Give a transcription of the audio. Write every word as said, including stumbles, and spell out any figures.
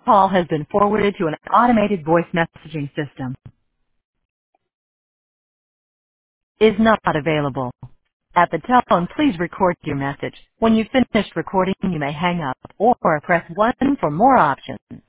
call has been forwarded to an automated voice messaging system. Is not available. At the tone, please record your message. When you've finished recording, you may hang up or press one for more options.